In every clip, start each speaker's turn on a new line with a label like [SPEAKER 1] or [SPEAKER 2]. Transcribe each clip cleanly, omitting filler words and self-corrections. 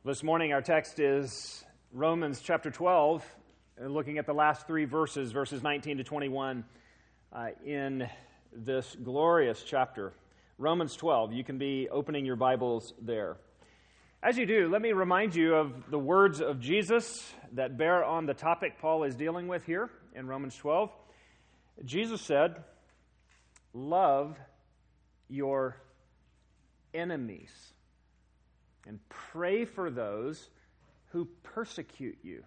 [SPEAKER 1] This morning our text is Romans chapter 12, looking at the last three verses 19 to 21 in this glorious chapter. Romans 12, you can be opening your Bibles there. As you do, let me remind you of the words of Jesus that bear on the topic Paul is dealing with here in Romans 12. Jesus said, "Love your enemies and pray for those who persecute you."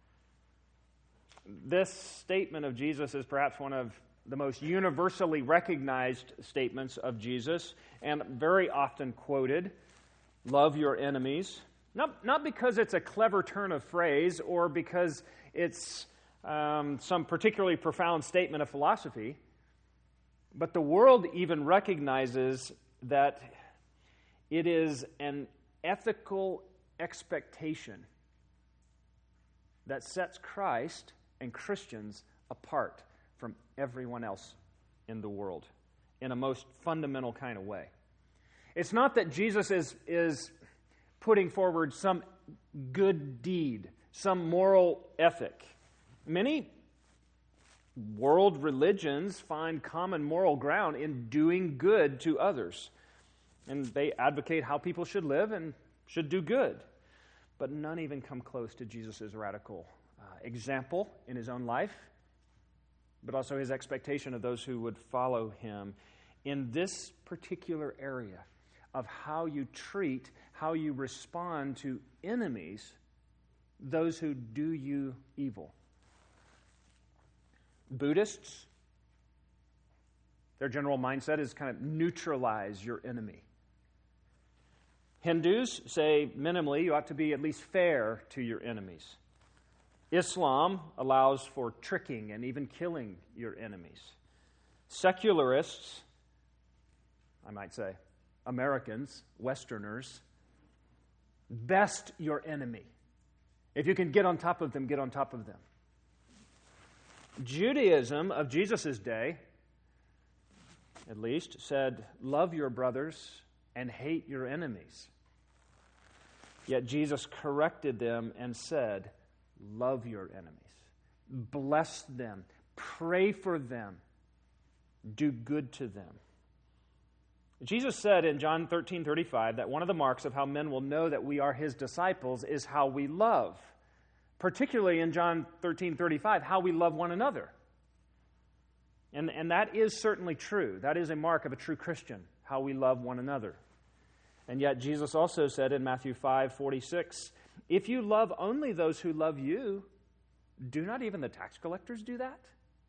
[SPEAKER 1] This statement of Jesus is perhaps one of the most universally recognized statements of Jesus and very often quoted. Love your enemies. Not because it's a clever turn of phrase or because it's some particularly profound statement of philosophy, but the world even recognizes that it is an ethical expectation that sets Christ and Christians apart from everyone else in the world in a most fundamental kind of way. It's not that Jesus is putting forward some good deed, some moral ethic. Many world religions find common moral ground in doing good to others. And they advocate how people should live and should do good. But none even come close to Jesus' radical example in his own life, but also his expectation of those who would follow him in this particular area of how you treat, how you respond to enemies, those who do you evil. Buddhists, their general mindset is kind of neutralize your enemy. Hindus say, minimally, you ought to be at least fair to your enemies. Islam allows for tricking and even killing your enemies. Secularists, I might say, Americans, Westerners, best your enemy. If you can get on top of them, get on top of them. Judaism of Jesus' day, at least, said, love your brothers and hate your enemies. Yet Jesus corrected them and said, love your enemies, bless them, pray for them, do good to them. Jesus said in John 13:35 that one of the marks of how men will know that we are his disciples is how we love. Particularly in John 13:35, how we love one another. And that is certainly true. That is a mark of a true Christian, how we love one another. And yet Jesus also said in Matthew 5:46, if you love only those who love you, do not even the tax collectors do that?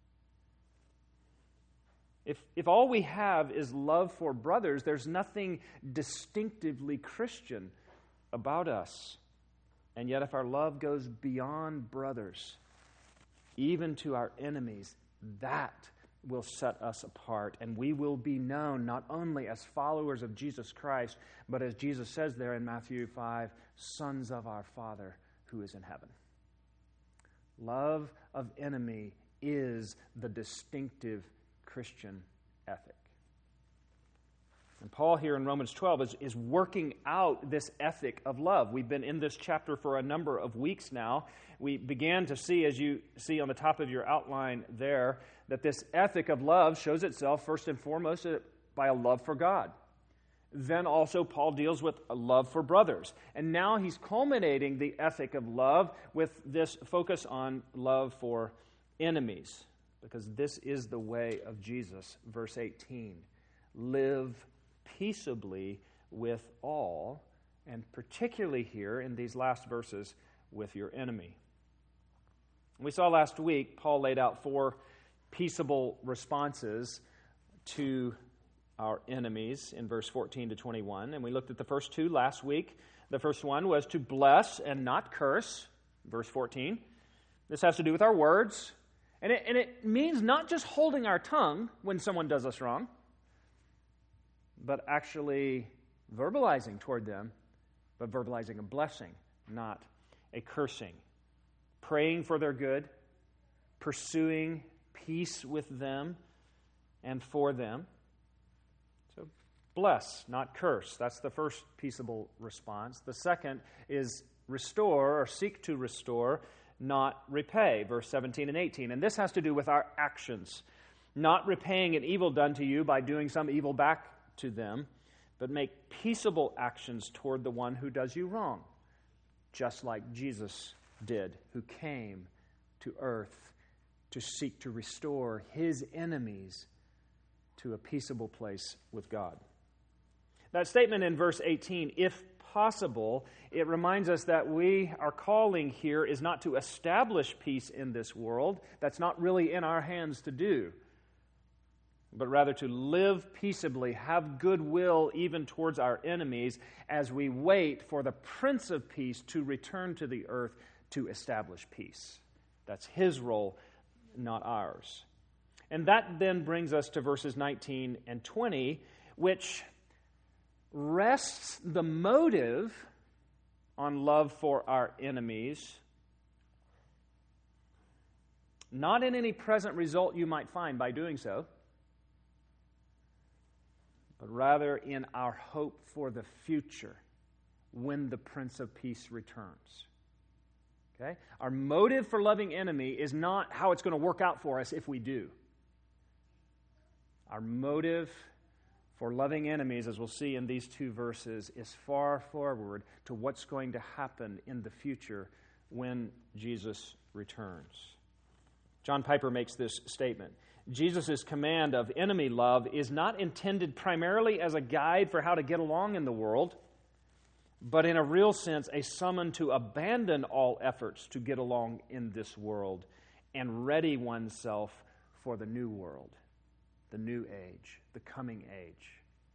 [SPEAKER 1] If all we have is love for brothers, there's nothing distinctively Christian about us. And yet if our love goes beyond brothers, even to our enemies, that will set us apart, and we will be known not only as followers of Jesus Christ, but as Jesus says there in Matthew 5, sons of our Father who is in heaven. Love of enemy is the distinctive Christian ethic. And Paul here in Romans 12 is working out this ethic of love. We've been in this chapter for a number of weeks now. We began to see, as you see on the top of your outline there, that this ethic of love shows itself first and foremost by a love for God. Then also Paul deals with a love for brothers. And now he's culminating the ethic of love with this focus on love for enemies. Because this is the way of Jesus. Verse 18, live peaceably with all, and particularly here in these last verses, with your enemy. We saw last week, Paul laid out 4 peaceable responses to our enemies in verse 14 to 21, and we looked at the first 2 last week. The first one was to bless and not curse, verse 14. This has to do with our words, and it means not just holding our tongue when someone does us wrong, but actually verbalizing toward them, but verbalizing a blessing, not a cursing. Praying for their good, pursuing peace with them and for them. So Bless, not curse. That's the first peaceable response. The second is restore or seek to restore, not repay. Verse 17 and 18. And this has to do with our actions. Not repaying an evil done to you by doing some evil back to them, but make peaceable actions toward the one who does you wrong, just like Jesus did, who came to earth to seek to restore his enemies to a peaceable place with God. That statement in verse 18, if possible, it reminds us that our calling here is not to establish peace in this world. That's not really in our hands to do, but rather to live peaceably, have goodwill even towards our enemies as we wait for the Prince of Peace to return to the earth to establish peace. That's his role, not ours. And that then brings us to verses 19 and 20, which rests the motive on love for our enemies, not in any present result you might find by doing so, but rather in our hope for the future when the Prince of Peace returns. Okay? Our motive for loving enemy is not how it's going to work out for us if we do. Our motive for loving enemies, as we'll see in these two verses, is far forward to what's going to happen in the future when Jesus returns. John Piper makes this statement. Jesus' command of enemy love is not intended primarily as a guide for how to get along in the world, but in a real sense, a summon to abandon all efforts to get along in this world and ready oneself for the new world, the new age, the coming age.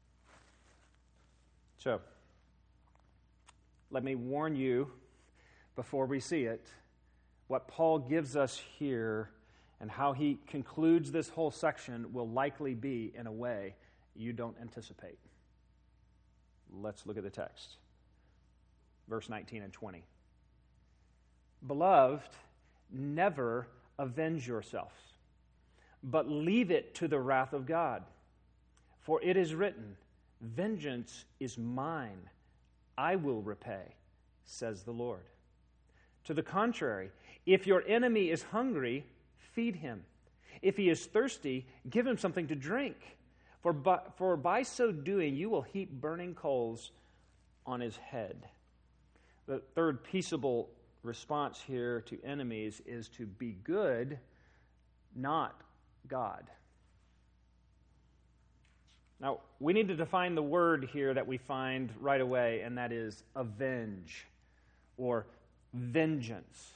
[SPEAKER 1] So, let me warn you before we see it, what Paul gives us here and how he concludes this whole section will likely be in a way you don't anticipate. Let's look at the text. Verse 19 and 20. Beloved, never avenge yourselves, but leave it to the wrath of God. For it is written, vengeance is mine, I will repay, says the Lord. To the contrary, if your enemy is hungry, feed him. If he is thirsty, give him something to drink. For by so doing, you will heap burning coals on his head. The third peaceable response here to enemies is to be good, not God. Now, we need to define the word here that we find right away, and that is avenge or vengeance.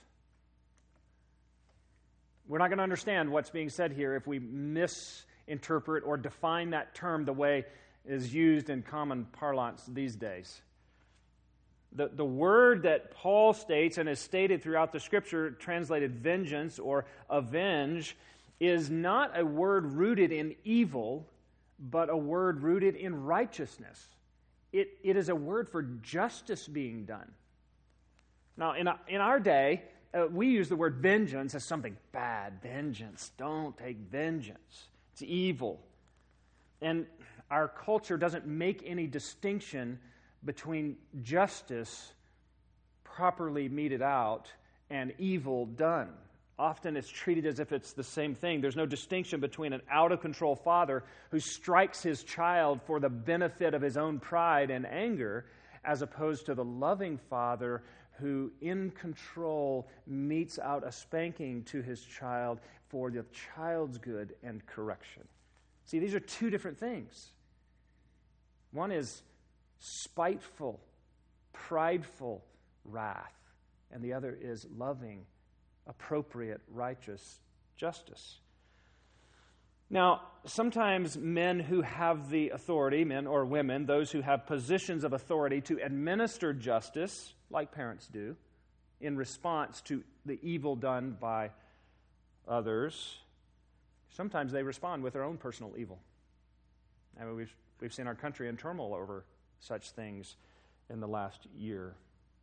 [SPEAKER 1] We're not going to understand what's being said here if we misinterpret or define that term the way it is used in common parlance these days. The word that Paul states and is stated throughout the Scripture, translated vengeance or avenge, is not a word rooted in evil, but a word rooted in righteousness. It is a word for justice being done. Now, in our day, we use the word vengeance as something bad. Vengeance. Don't take vengeance. It's evil. And our culture doesn't make any distinction between justice properly meted out and evil done. Often it's treated as if it's the same thing. There's no distinction between an out-of-control father who strikes his child for the benefit of his own pride and anger, as opposed to the loving father who, in control, metes out a spanking to his child for the child's good and correction. See, these are two different things. One is spiteful, prideful wrath, and the other is loving, appropriate, righteous justice. Now, sometimes men who have the authority, men or women, those who have positions of authority to administer justice, like parents do, in response to the evil done by others, sometimes they respond with their own personal evil. I mean, we've seen our country in turmoil over such things in the last year.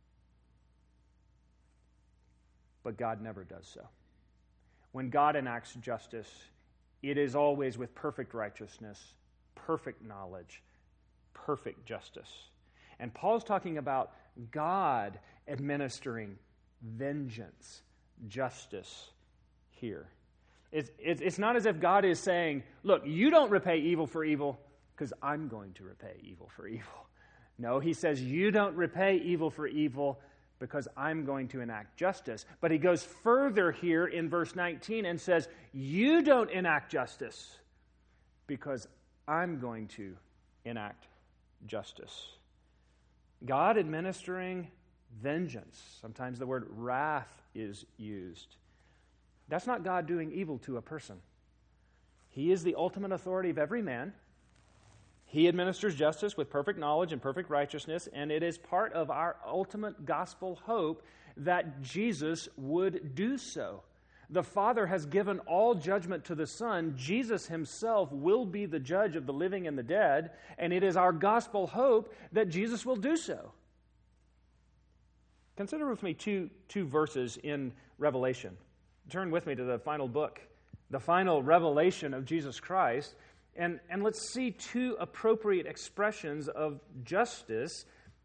[SPEAKER 1] But God never does so. When God enacts justice, it is always with perfect righteousness, perfect knowledge, perfect justice. And Paul's talking about God administering vengeance, justice here. It's not as if God is saying, look, you don't repay evil for evil because I'm going to repay evil for evil. No, he says, you don't repay evil for evil because I'm going to enact justice. But he goes further here in verse 19 and says, you don't enact justice because I'm going to enact justice. God administering vengeance. Sometimes the word wrath is used. That's not God doing evil to a person. He is the ultimate authority of every man. He administers justice with perfect knowledge and perfect righteousness, and it is part of our ultimate gospel hope that Jesus would do so. The Father has given all judgment to the Son. Jesus himself will be the judge of the living and the dead, and it is our gospel hope that Jesus will do so. Consider with me two verses in Revelation. Turn with me to the final book, the final revelation of Jesus Christ, and let's see two appropriate expressions of justice,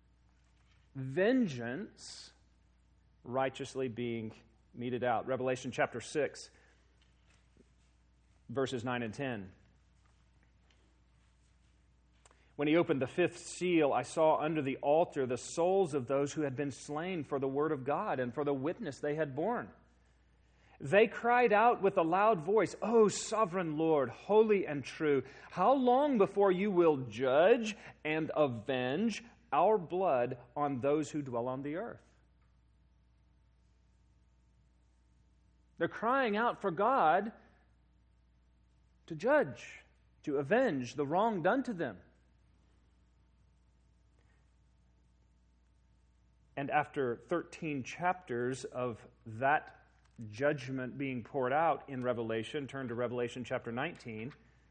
[SPEAKER 1] vengeance, righteously being meted out. Revelation chapter 6, verses 9 and 10. When he opened the fifth seal, I saw under the altar the souls of those who had been slain for the word of God and for the witness they had borne. They cried out with a loud voice, O sovereign Lord, holy and true, how long before you will judge and avenge our blood on those who dwell on the earth? They're crying out for God to judge, to avenge the wrong done to them. And after 13 chapters of that judgment being poured out in Revelation, turn to Revelation chapter 19.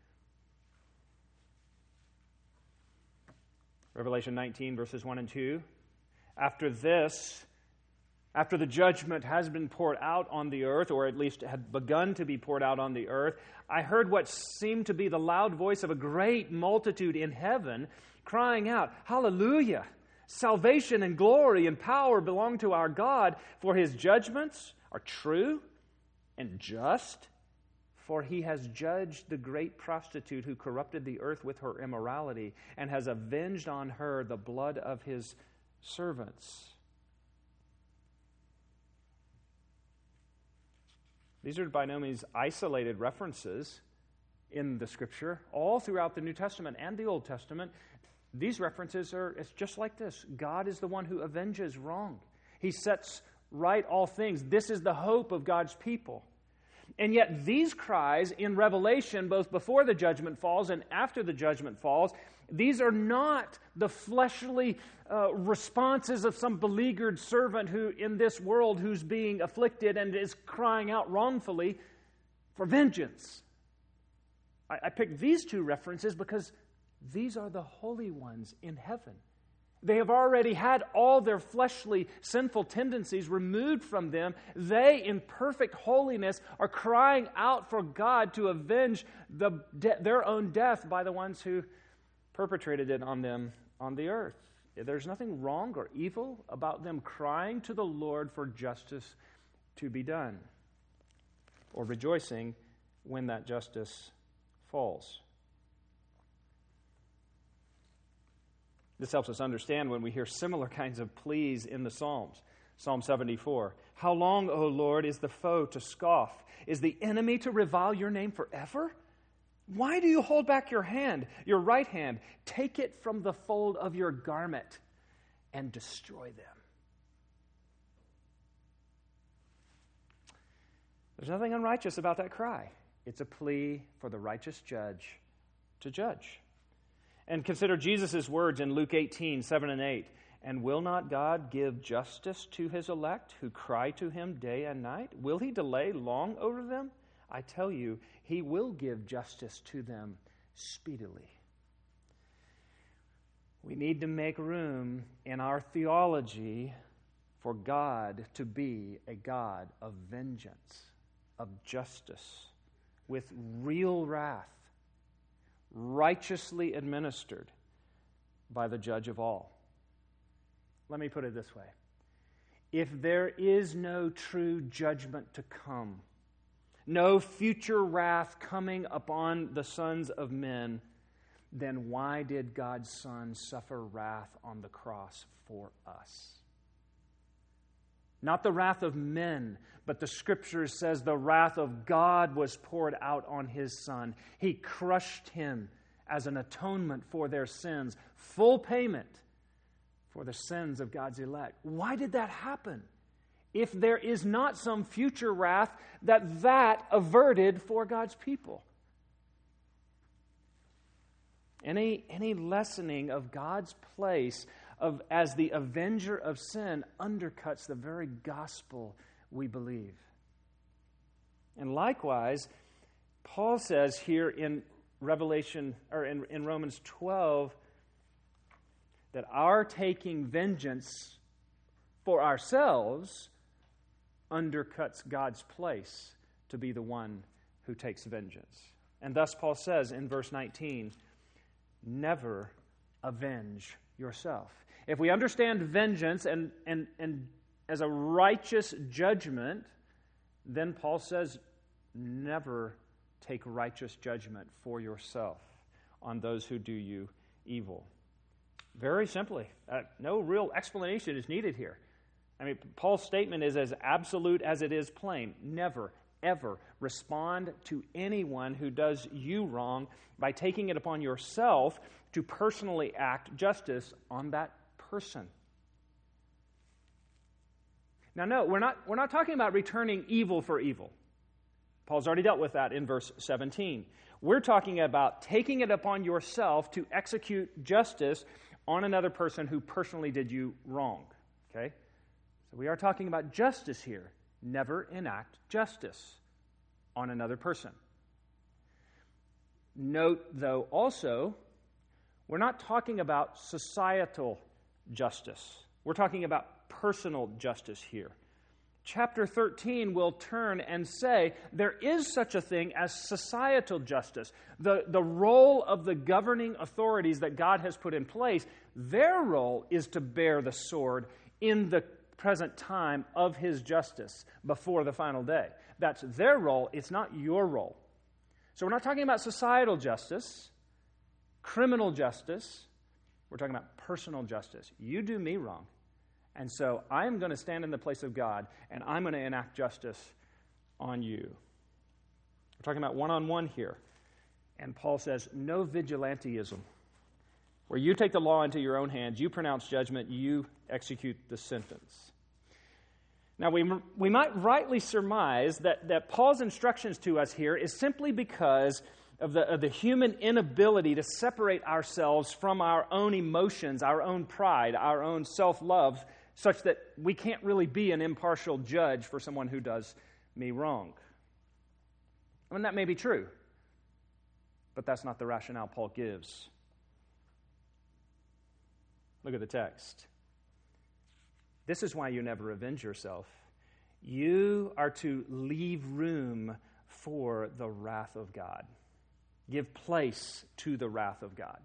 [SPEAKER 1] Revelation 19, verses 1 and 2. After this, after the judgment has been poured out on the earth, or at least had begun to be poured out on the earth, I heard what seemed to be the loud voice of a great multitude in heaven crying out, Hallelujah! Salvation and glory and power belong to our God, for his judgments are true and just, for he has judged the great prostitute who corrupted the earth with her immorality and has avenged on her the blood of his servants. These are by no means isolated references in the Scripture. All throughout the New Testament and the Old Testament, these references it's just like this. God is the one who avenges wrong. He sets right all things. This is the hope of God's people. And yet these cries in Revelation, both before the judgment falls and after the judgment falls, these are not the fleshly responses of some beleaguered servant who in this world who's being afflicted and is crying out wrongfully for vengeance. I picked these two references because these are the holy ones in heaven. They have already had all their fleshly, sinful tendencies removed from them. They, in perfect holiness, are crying out for God to avenge their own death by the ones who perpetrated it on them on the earth. There's nothing wrong or evil about them crying to the Lord for justice to be done, or rejoicing when that justice falls. This helps us understand when we hear similar kinds of pleas in the Psalms. Psalm 74, How long, O Lord, is the foe to scoff? Is the enemy to revile your name forever? Why do you hold back your hand, your right hand? Take it from the fold of your garment and destroy them. There's nothing unrighteous about that cry. It's a plea for the righteous judge to judge. And consider Jesus' words in Luke 18, 7 and 8. And will not God give justice to his elect who cry to him day and night? Will he delay long over them? I tell you, he will give justice to them speedily. We need to make room in our theology for God to be a God of vengeance, of justice, with real wrath, righteously administered, by the judge of all. Let me put it this way. If there is no true judgment to come, no future wrath coming upon the sons of men, then why did God's Son suffer wrath on the cross for us? Not the wrath of men, but the Scripture says the wrath of God was poured out on His Son. He crushed Him as an atonement for their sins, full payment for the sins of God's elect. Why did that happen? If there is not some future wrath that averted for God's people. Any lessening of God's place as the avenger of sin undercuts the very gospel we believe. And likewise, Paul says here in Revelation, or in Romans 12, that our taking vengeance for ourselves undercuts God's place to be the one who takes vengeance. And thus Paul says in verse 19, never avenge yourself. If we understand vengeance and as a righteous judgment, then Paul says, never take righteous judgment for yourself on those who do you evil. Very simply, no real explanation is needed here. I mean, Paul's statement is as absolute as it is plain. Never, ever respond to anyone who does you wrong by taking it upon yourself to personally act justice on that person. Now, no, we're not talking about returning evil for evil. Paul's already dealt with that in verse 17. We're talking about taking it upon yourself to execute justice on another person who personally did you wrong. Okay? So we are talking about justice here. Never enact justice on another person. Note, though, also, we're not talking about societal justice. We're talking about personal justice here. Chapter 13 will turn and say there is such a thing as societal justice. The role of the governing authorities that God has put in place, their role is to bear the sword in the present time of His justice before the final day. That's their role. It's not your role. So we're not talking about societal justice, criminal justice. We're talking about personal justice. You do me wrong. And so I am going to stand in the place of God, and I'm going to enact justice on you. We're talking about one-on-one here. And Paul says, no vigilantism, where you take the law into your own hands, you pronounce judgment, you execute the sentence. Now, we might rightly surmise that Paul's instructions to us here is simply because of the human inability to separate ourselves from our own emotions, our own pride, our own self-love, such that we can't really be an impartial judge for someone who does me wrong. I mean, that may be true, but that's not the rationale Paul gives. Look at the text. This is why you never avenge yourself. You are to leave room for the wrath of God. Give place to the wrath of God.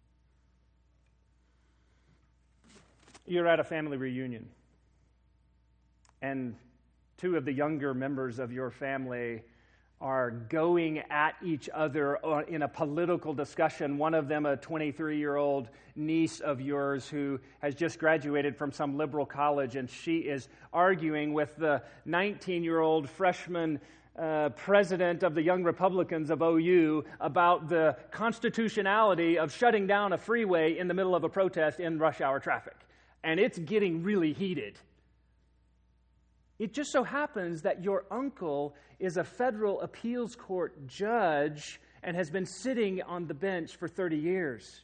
[SPEAKER 1] You're at a family reunion, and two of the younger members of your family are going at each other in a political discussion. One of them, a 23-year-old niece of yours who has just graduated from some liberal college, and she is arguing with the 19-year-old freshman president of the Young Republicans of OU about the constitutionality of shutting down a freeway in the middle of a protest in rush hour traffic. And it's getting really heated. It just so happens that your uncle is a federal appeals court judge and has been sitting on the bench for 30 years.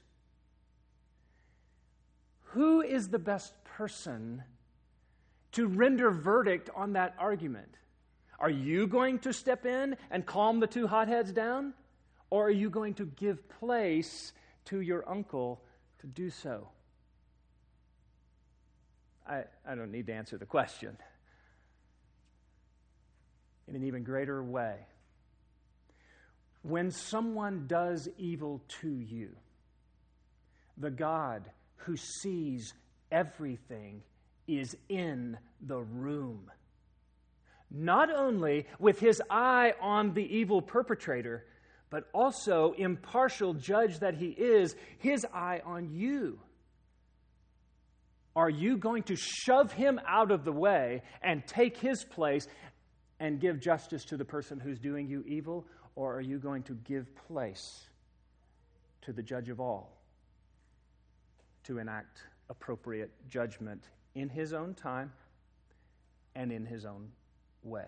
[SPEAKER 1] Who is the best person to render verdict on that argument? Are you going to step in and calm the two hotheads down? Or are you going to give place to your uncle to do so? I don't need to answer the question. In an even greater way, when someone does evil to you, the God who sees everything is in the room. Not only with his eye on the evil perpetrator, but also, impartial judge that he is, his eye on you. Are you going to shove him out of the way and take his place and give justice to the person who's doing you evil? Or are you going to give place to the judge of all to enact appropriate judgment in his own time and in his own way?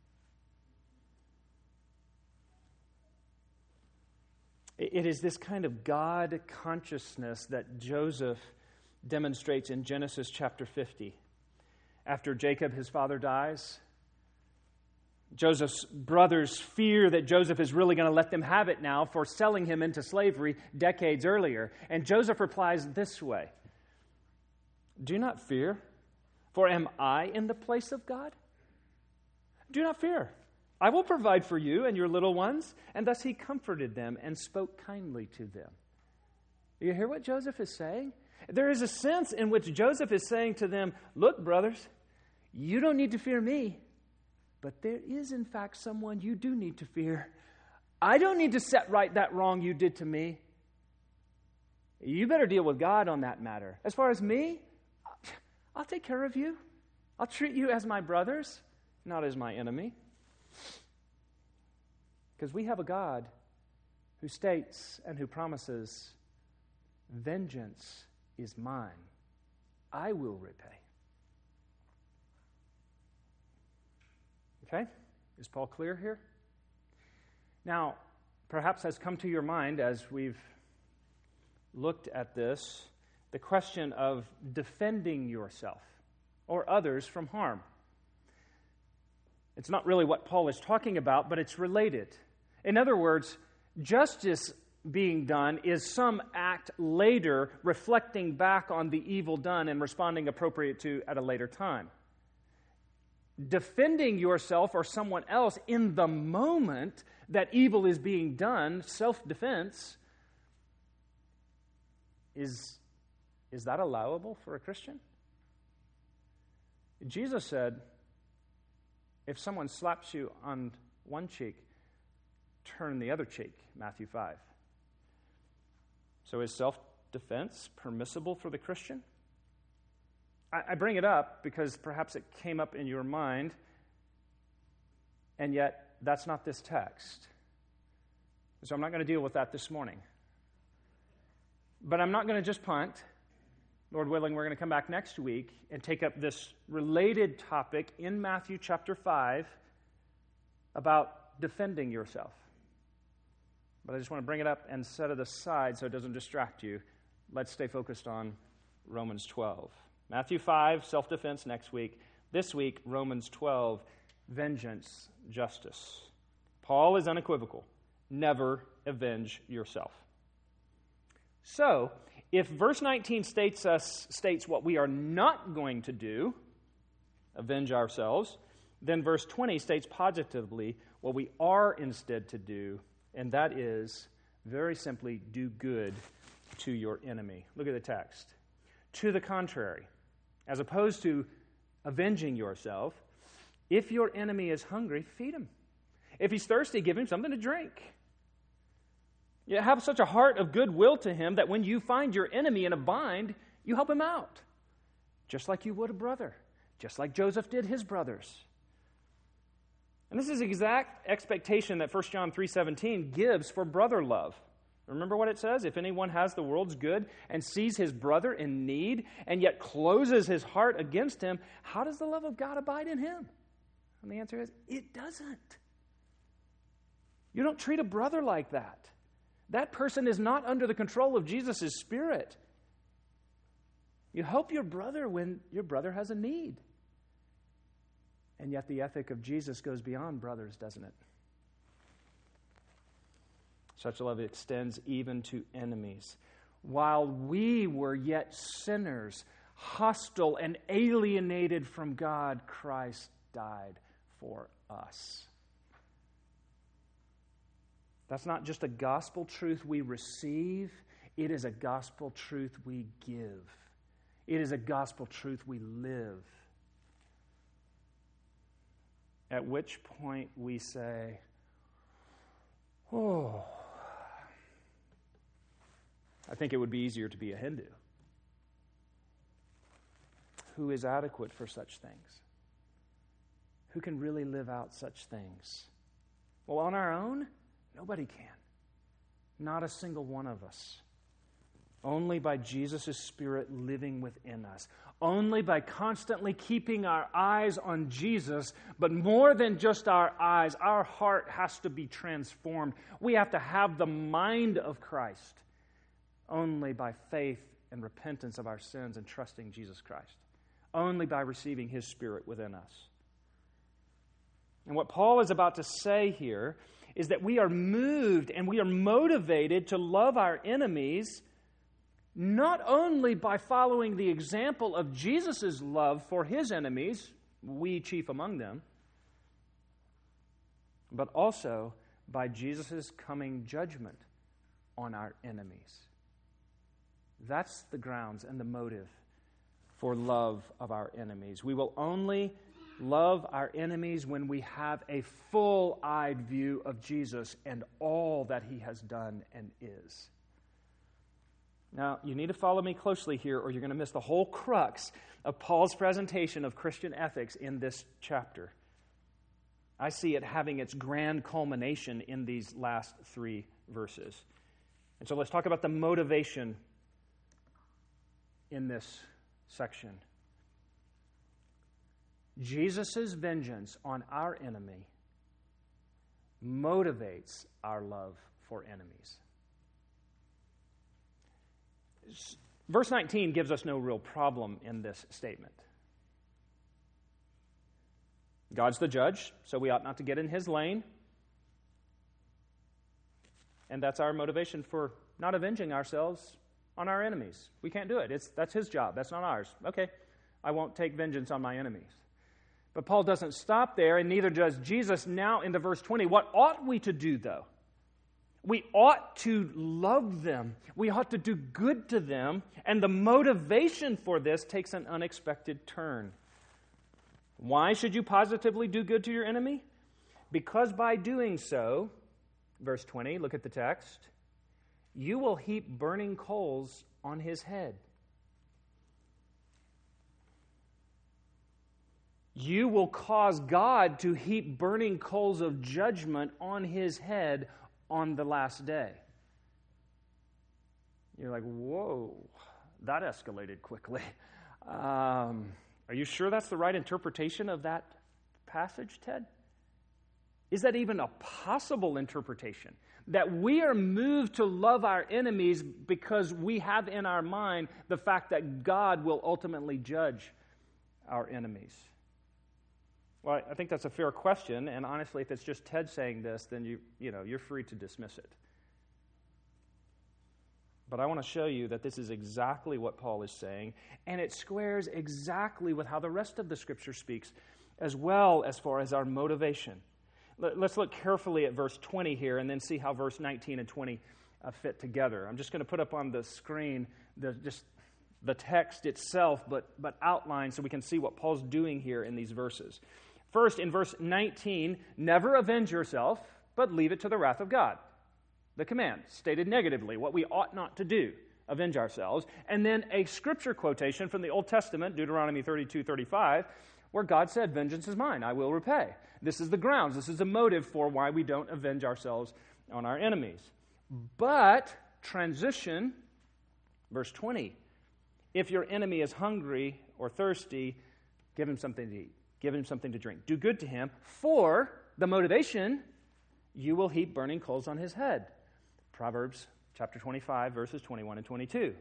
[SPEAKER 1] It is this kind of God consciousness that Joseph demonstrates in Genesis chapter 50. After Jacob, his father, dies, Joseph's brothers fear that Joseph is really going to let them have it now for selling him into slavery decades earlier. And Joseph replies this way, "Do not fear, for am I in the place of God? Do not fear. I will provide for you and your little ones." And thus he comforted them and spoke kindly to them. You hear what Joseph is saying? There is a sense in which Joseph is saying to them, look, brothers, you don't need to fear me, but there is, in fact, someone you do need to fear. I don't need to set right that wrong you did to me. You better deal with God on that matter. As far as me, I'll take care of you. I'll treat you as my brothers, not as my enemy. Because we have a God who states and who promises, vengeance is mine. I will repay. Okay? Is Paul clear here? Now, perhaps has come to your mind as we've looked at this, the question of defending yourself or others from harm. It's not really what Paul is talking about, but it's related. In other words, justice being done is some act later reflecting back on the evil done and responding appropriate to at a later time. Defending yourself or someone else in the moment that evil is being done, self-defense, is that allowable for a Christian? Jesus said, if someone slaps you on one cheek, turn the other cheek, Matthew 5. So is self-defense permissible for the Christian? I bring it up because perhaps it came up in your mind, and yet that's not this text. So I'm not going to deal with that this morning. But I'm not going to just punt. Lord willing, we're going to come back next week and take up this related topic in Matthew chapter 5 about defending yourself. But I just want to bring it up and set it aside so it doesn't distract you. Let's stay focused on Romans 12. Matthew 5, self-defense next week. This week, Romans 12, vengeance, justice. Paul is unequivocal. Never avenge yourself. So, if verse 19 states what we are not going to do, avenge ourselves, then verse 20 states positively what we are instead to do, and that is, very simply, do good to your enemy. Look at the text. To the contrary, as opposed to avenging yourself, if your enemy is hungry, feed him. If he's thirsty, give him something to drink. You have such a heart of goodwill to him that when you find your enemy in a bind, you help him out, just like you would a brother, just like Joseph did his brothers. And this is the exact expectation that 1 John 3:17 gives for brother love. Remember what it says? If anyone has the world's good and sees his brother in need and yet closes his heart against him, how does the love of God abide in him? And the answer is, it doesn't. You don't treat a brother like that. That person is not under the control of Jesus' Spirit. You help your brother when your brother has a need. And yet the ethic of Jesus goes beyond brothers, doesn't it? Such love extends even to enemies. While we were yet sinners, hostile and alienated from God, Christ died for us. That's not just a gospel truth we receive. It is a gospel truth we give. It is a gospel truth we live. At which point we say, oh, I think it would be easier to be a Hindu. Who is adequate for such things? Who can really live out such things? Well, on our own, nobody can. Not a single one of us. Only by Jesus' Spirit living within us. Only by constantly keeping our eyes on Jesus, but more than just our eyes, our heart has to be transformed. We have to have the mind of Christ. Only by faith and repentance of our sins and trusting Jesus Christ. Only by receiving His Spirit within us. And what Paul is about to say here is that we are moved and we are motivated to love our enemies not only by following the example of Jesus' love for His enemies, we chief among them, but also by Jesus' coming judgment on our enemies. That's the grounds and the motive for love of our enemies. We will only love our enemies when we have a full-eyed view of Jesus and all that He has done and is. Now, you need to follow me closely here or you're going to miss the whole crux of Paul's presentation of Christian ethics in this chapter. I see it having its grand culmination in these last 3 verses. And so let's talk about the motivation in this section. Jesus' vengeance on our enemy motivates our love for enemies. Verse 19 gives us no real problem in this statement. God's the judge, so we ought not to get in His lane. And that's our motivation for not avenging ourselves on our enemies. We can't do it. That's His job. That's not ours. Okay, I won't take vengeance on my enemies. But Paul doesn't stop there, and neither does Jesus. Now into verse 20, what ought we to do, though? We ought to love them. We ought to do good to them. And the motivation for this takes an unexpected turn. Why should you positively do good to your enemy? Because by doing so, verse 20, look at the text, you will heap burning coals on his head. You will cause God to heap burning coals of judgment on his head on the last day. You're like, whoa, that escalated quickly. Are you sure that's the right interpretation of that passage, Ted? Is that even a possible interpretation? That we are moved to love our enemies because we have in our mind the fact that God will ultimately judge our enemies? Well, I think that's a fair question, and honestly, if it's just Ted saying this, then you're free to dismiss it. But I want to show you that this is exactly what Paul is saying, and it squares exactly with how the rest of the Scripture speaks, as well as far as our motivation. Let's look carefully at verse 20 here, and then see how verse 19 and 20 fit together. I'm just going to put up on the screen the text itself, but outline so we can see what Paul's doing here in these verses. First, in verse 19, never avenge yourself, but leave it to the wrath of God. The command, stated negatively, what we ought not to do, avenge ourselves. And then a scripture quotation from the Old Testament, Deuteronomy 32:35, where God said, vengeance is mine, I will repay. This is the grounds, this is the motive for why we don't avenge ourselves on our enemies. But, transition, verse 20, if your enemy is hungry or thirsty, give him something to eat. Give him something to drink. Do good to him, for the motivation, you will heap burning coals on his head. Proverbs chapter 25, verses 21 and 22.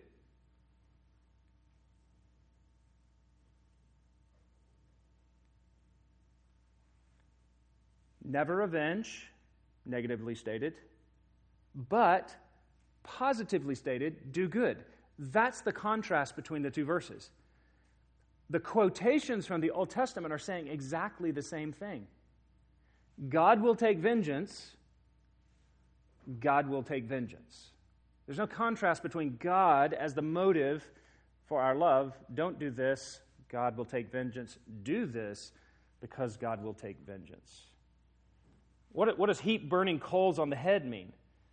[SPEAKER 1] Never avenge, negatively stated, but positively stated, do good. That's the contrast between the two verses. The quotations from the Old Testament are saying exactly the same thing. God will take vengeance. God will take vengeance. There's no contrast between God as the motive for our love. Don't do this, God will take vengeance. Do this because God will take vengeance. What does heap burning coals on the head mean?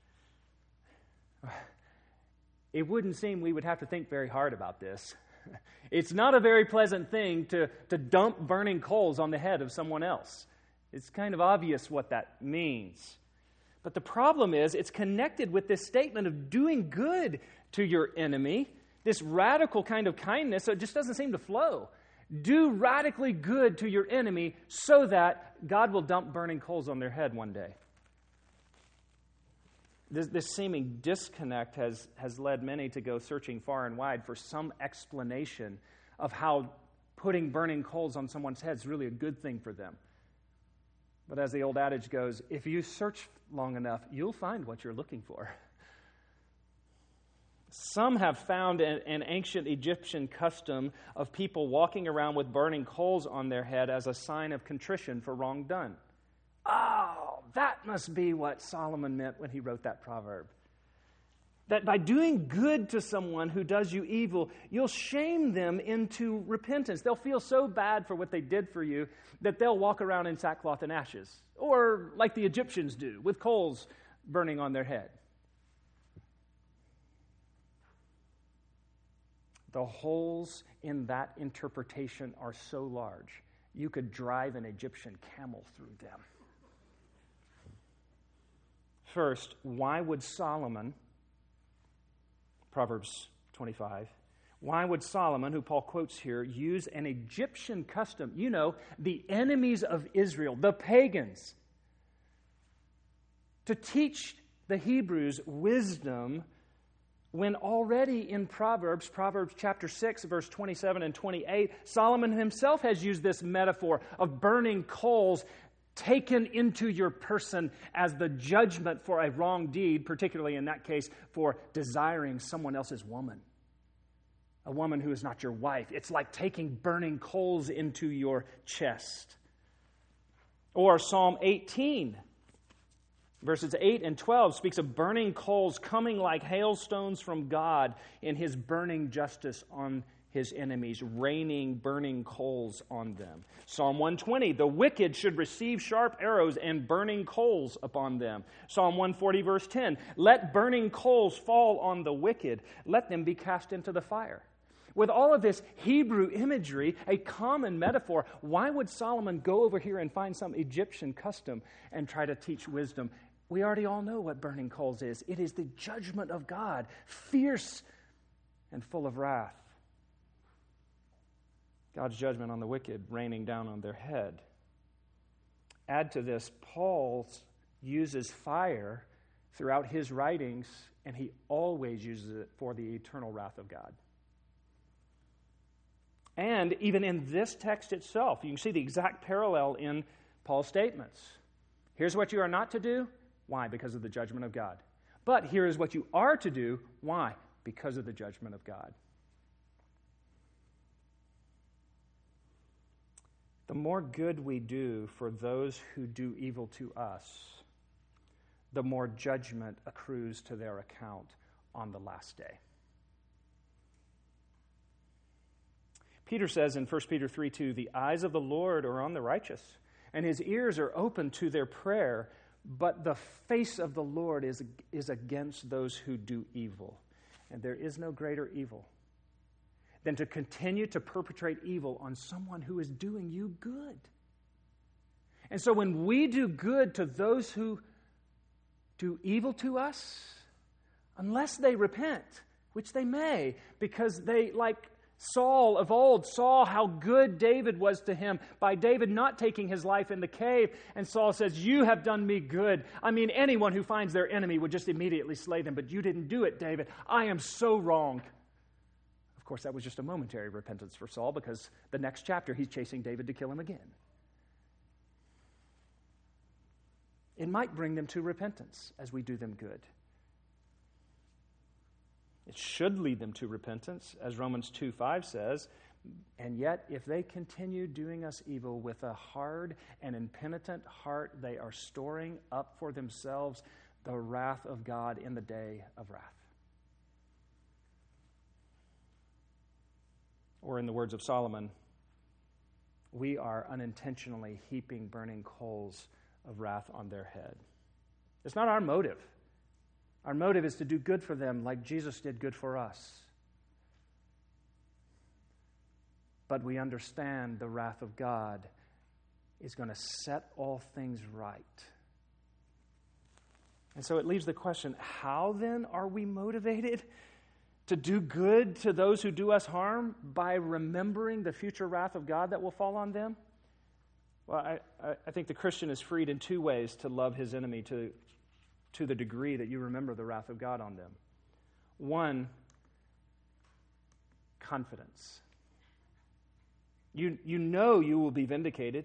[SPEAKER 1] It wouldn't seem we would have to think very hard about this. It's not a very pleasant thing to dump burning coals on the head of someone else. It's kind of obvious what that means. But the problem is it's connected with this statement of doing good to your enemy, this radical kind of kindness, so it just doesn't seem to flow. Do radically good to your enemy so that God will dump burning coals on their head one day. This seeming disconnect has led many to go searching far and wide for some explanation of how putting burning coals on someone's head is really a good thing for them. But as the old adage goes, if you search long enough, you'll find what you're looking for. Some have found an ancient Egyptian custom of people walking around with burning coals on their head as a sign of contrition for wrong done. Oh, that must be what Solomon meant when he wrote that proverb. That by doing good to someone who does you evil, you'll shame them into repentance. They'll feel so bad for what they did for you that they'll walk around in sackcloth and ashes. Or like the Egyptians do, with coals burning on their head. The holes in that interpretation are so large, you could drive an Egyptian camel through them. First, why would Solomon, Proverbs 25, why would Solomon, who Paul quotes here, use an Egyptian custom? You know, the enemies of Israel, the pagans, to teach the Hebrews wisdom when already in Proverbs chapter 6, verse 27 and 28, Solomon himself has used this metaphor of burning coals taken into your person as the judgment for a wrong deed, particularly in that case for desiring someone else's woman, a woman who is not your wife. It's like taking burning coals into your chest. Or Psalm 18, verses 8 and 12 speaks of burning coals coming like hailstones from God in his burning justice on his enemies, raining burning coals on them. Psalm 120, the wicked should receive sharp arrows and burning coals upon them. Psalm 140, verse 10, let burning coals fall on the wicked. Let them be cast into the fire. With all of this Hebrew imagery, a common metaphor, why would Solomon go over here and find some Egyptian custom and try to teach wisdom? We already all know what burning coals is. It is the judgment of God, fierce and full of wrath. God's judgment on the wicked raining down on their head. Add to this, Paul uses fire throughout his writings, and he always uses it for the eternal wrath of God. And even in this text itself, you can see the exact parallel in Paul's statements. Here's what you are not to do. Why? Because of the judgment of God. But here is what you are to do. Why? Because of the judgment of God. The more good we do for those who do evil to us, the more judgment accrues to their account on the last day. Peter says in 1 Peter 3:2, the eyes of the Lord are on the righteous, and his ears are open to their prayer, but the face of the Lord is against those who do evil. And there is no greater evil than to continue to perpetrate evil on someone who is doing you good. And so when we do good to those who do evil to us, unless they repent, which they may, because they, like Saul of old, saw how good David was to him by David not taking his life in the cave, and Saul says, you have done me good. I mean, anyone who finds their enemy would just immediately slay them, but you didn't do it, David. I am so wrong. Of course, that was just a momentary repentance for Saul, because the next chapter he's chasing David to kill him again. It might bring them to repentance as we do them good. It should lead them to repentance, as Romans 2:5 says, and yet if they continue doing us evil with a hard and impenitent heart, they are storing up for themselves the wrath of God in the day of wrath. Or in the words of Solomon, we are unintentionally heaping burning coals of wrath on their head. It's not our motive. Our motive is to do good for them like Jesus did good for us. But we understand the wrath of God is going to set all things right. And so it leaves the question, how then are we motivated to do good to those who do us harm by remembering the future wrath of God that will fall on them? Well, I think the Christian is freed in two ways to love his enemy to the degree that you remember the wrath of God on them. One, confidence. You know you will be vindicated.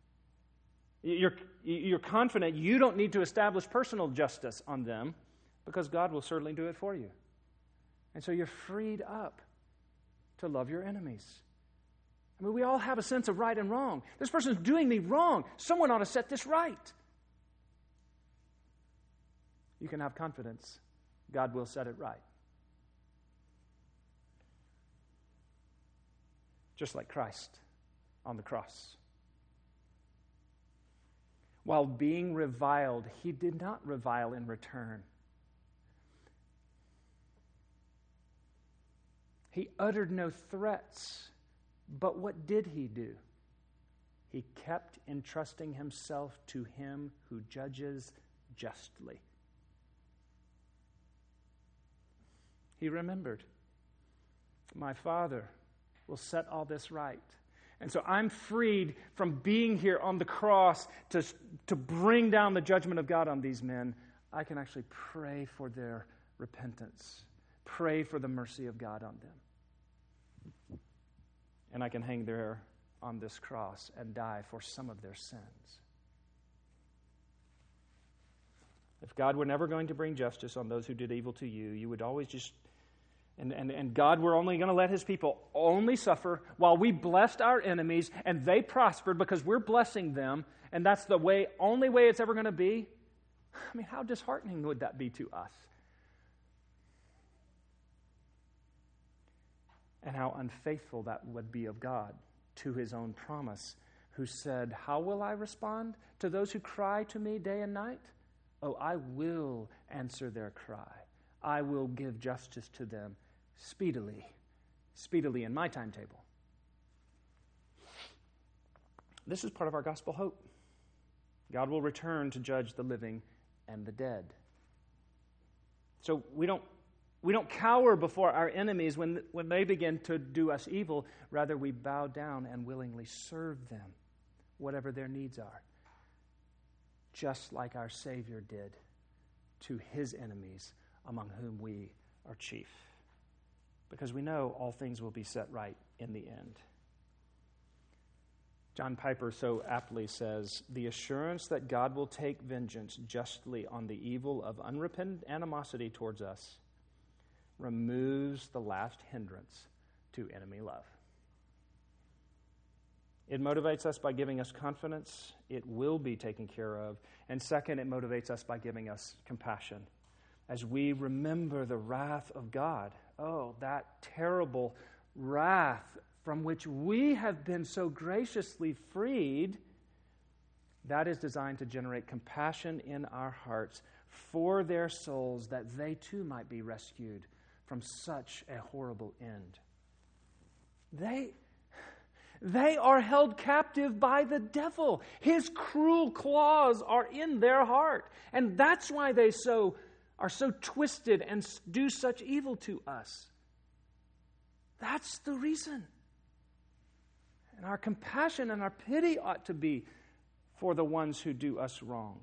[SPEAKER 1] You're confident you don't need to establish personal justice on them because God will certainly do it for you. And so you're freed up to love your enemies. I mean, we all have a sense of right and wrong. This person's doing me wrong. Someone ought to set this right. You can have confidence. God will set it right. Just like Christ on the cross. While being reviled, he did not revile in return. He uttered no threats, but what did he do? He kept entrusting himself to him who judges justly. He remembered, my Father will set all this right. And so I'm freed from being here on the cross to bring down the judgment of God on these men. I can actually pray for their repentance, pray for the mercy of God on them. And I can hang there on this cross and die for some of their sins. If God were never going to bring justice on those who did evil to you, you would always just... And God were only going to let his people only suffer while we blessed our enemies and they prospered because we're blessing them, and that's the only way it's ever going to be. I mean, how disheartening would that be to us? And how unfaithful that would be of God to his own promise, who said, how will I respond to those who cry to me day and night? Oh, I will answer their cry. I will give justice to them speedily in my timetable. This is part of our gospel hope. God will return to judge the living and the dead. So we don't cower before our enemies when they begin to do us evil. Rather, we bow down and willingly serve them, whatever their needs are, just like our Savior did to his enemies, among whom we are chief. Because we know all things will be set right in the end. John Piper so aptly says, the assurance that God will take vengeance justly on the evil of unrepentant animosity towards us removes the last hindrance to enemy love. It motivates us by giving us confidence it will be taken care of. And second, it motivates us by giving us compassion. As we remember the wrath of God, that terrible wrath from which we have been so graciously freed, that is designed to generate compassion in our hearts for their souls, that they too might be rescued from such a horrible end. They are held captive by the devil. His cruel claws are in their heart. And that's why they are so twisted and do such evil to us. That's the reason. And our compassion and our pity ought to be for the ones who do us wrong.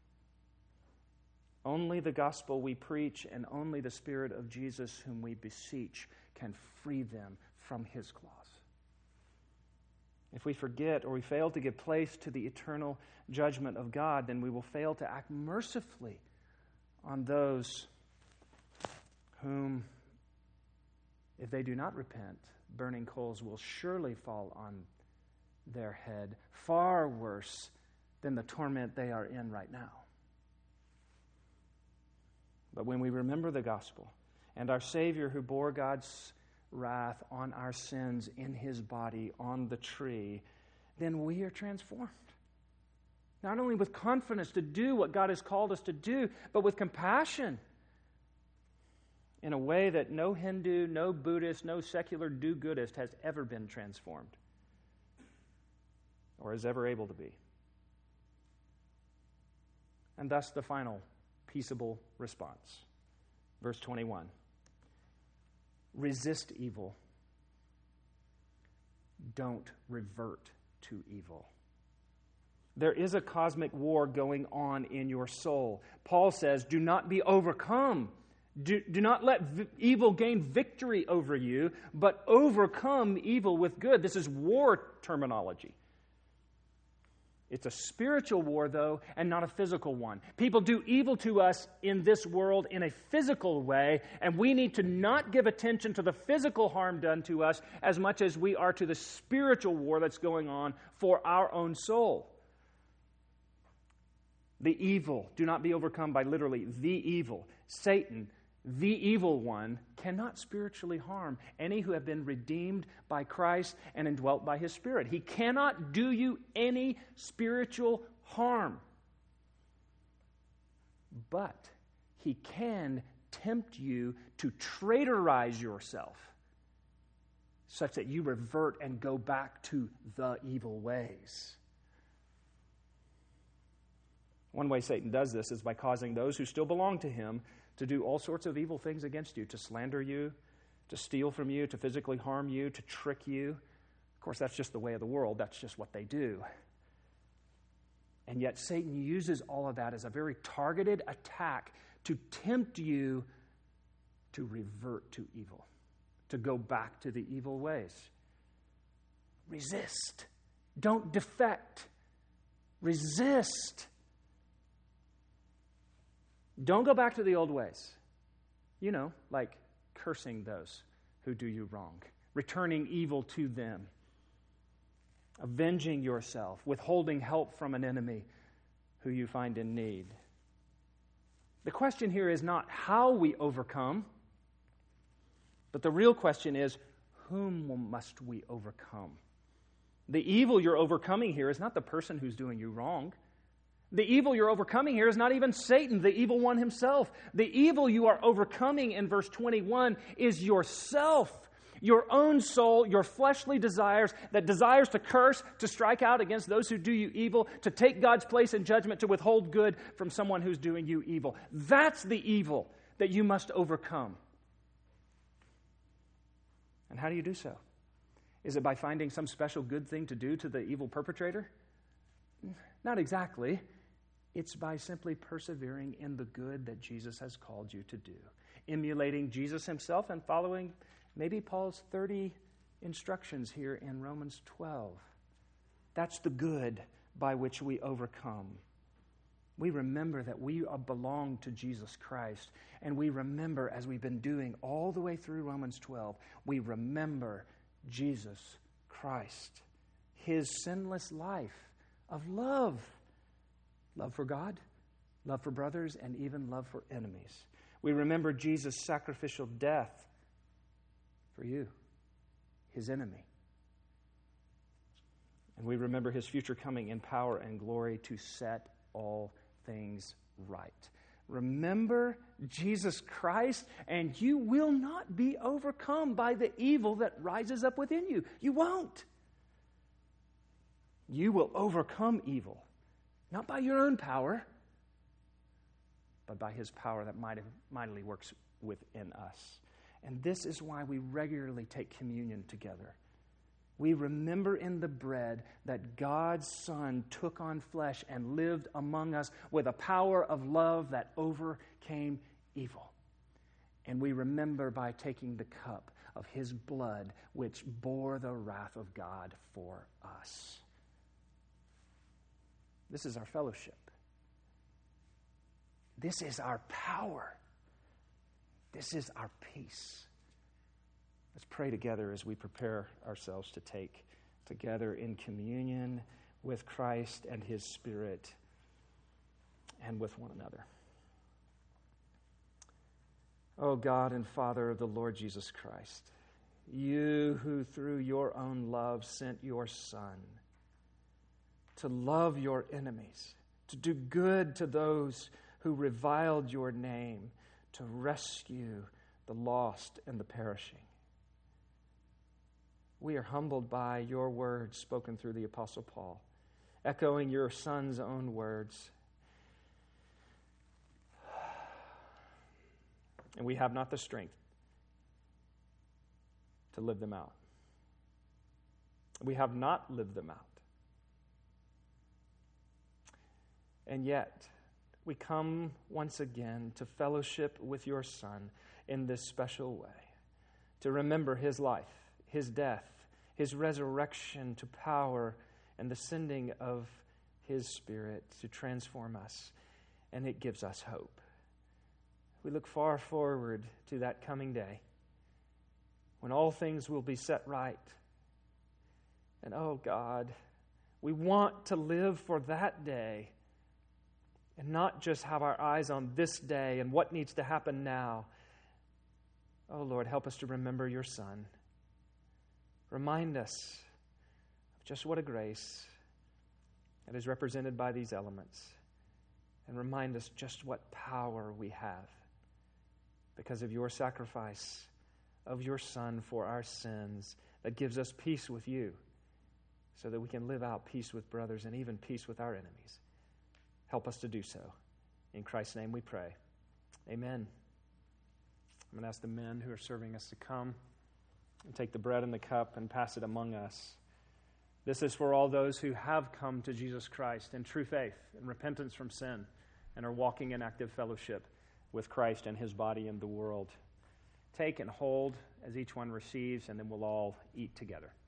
[SPEAKER 1] Only the gospel we preach and only the Spirit of Jesus whom we beseech can free them from his claws. If we forget or we fail to give place to the eternal judgment of God, then we will fail to act mercifully on those whom, if they do not repent, burning coals will surely fall on their head, far worse than the torment they are in right now. But when we remember the gospel and our Savior who bore God's wrath on our sins in his body on the tree, then we are transformed. Not only with confidence to do what God has called us to do, but with compassion in a way that no Hindu, no Buddhist, no secular do-goodist has ever been transformed or is ever able to be. And thus the final peaceable response. Verse 21. Resist evil. Don't revert to evil. There is a cosmic war going on in your soul. Paul says, do not be overcome. Do not let evil gain victory over you, but overcome evil with good. This is war terminology. It's a spiritual war, though, and not a physical one. People do evil to us in this world in a physical way, and we need to not give attention to the physical harm done to us as much as we are to the spiritual war that's going on for our own soul. The evil, do not be overcome by literally the evil. Satan, the evil one, cannot spiritually harm any who have been redeemed by Christ and indwelt by his Spirit. He cannot do you any spiritual harm. But he can tempt you to traitorize yourself such that you revert and go back to the evil ways. One way Satan does this is by causing those who still belong to him to do all sorts of evil things against you, to slander you, to steal from you, to physically harm you, to trick you. Of course, that's just the way of the world. That's just what they do. And yet Satan uses all of that as a very targeted attack to tempt you to revert to evil, to go back to the evil ways. Resist. Don't defect. Resist. Don't go back to the old ways. You know, like cursing those who do you wrong, returning evil to them, avenging yourself, withholding help from an enemy who you find in need. The question here is not how we overcome, but the real question is, whom must we overcome? The evil you're overcoming here is not the person who's doing you wrong. The evil you're overcoming here is not even Satan, the evil one himself. The evil you are overcoming in verse 21 is yourself, your own soul, your fleshly desires that desires to curse, to strike out against those who do you evil, to take God's place in judgment, to withhold good from someone who's doing you evil. That's the evil that you must overcome. And how do you do so? Is it by finding some special good thing to do to the evil perpetrator? Not exactly. It's by simply persevering in the good that Jesus has called you to do, emulating Jesus himself and following maybe Paul's 30 instructions here in Romans 12. That's the good by which we overcome. We remember that we belong to Jesus Christ, and we remember, as we've been doing all the way through Romans 12, we remember Jesus Christ, his sinless life of love. Love for God, love for brothers, and even love for enemies. We remember Jesus' sacrificial death for you, his enemy. And we remember his future coming in power and glory to set all things right. Remember Jesus Christ, and you will not be overcome by the evil that rises up within you. You won't. You will overcome evil. Not by your own power, but by his power that mightily works within us. And this is why we regularly take communion together. We remember in the bread that God's Son took on flesh and lived among us with a power of love that overcame evil. And we remember by taking the cup of his blood, which bore the wrath of God for us. This is our fellowship. This is our power. This is our peace. Let's pray together as we prepare ourselves to take together in communion with Christ and his Spirit and with one another. Oh God and Father of the Lord Jesus Christ, You who through your own love sent your Son to love your enemies, to do good to those who reviled your name, to rescue the lost and the perishing. We are humbled by your words spoken through the Apostle Paul, echoing your Son's own words. And we have not the strength to live them out. We have not lived them out. And yet, we come once again to fellowship with your Son in this special way, to remember his life, his death, his resurrection to power, and the sending of his Spirit to transform us, and it gives us hope. We look far forward to that coming day when all things will be set right. And oh God, we want to live for that day and not just have our eyes on this day and what needs to happen now. Oh Lord, help us to remember your Son. Remind us of just what a grace that is represented by these elements. And remind us just what power we have because of your sacrifice of your Son for our sins that gives us peace with you so that we can live out peace with brothers and even peace with our enemies. Help us to do so. In Christ's name we pray. Amen. I'm going to ask the men who are serving us to come and take the bread and the cup and pass it among us. This is for all those who have come to Jesus Christ in true faith and repentance from sin and are walking in active fellowship with Christ and his body in the world. Take and hold as each one receives, and then we'll all eat together.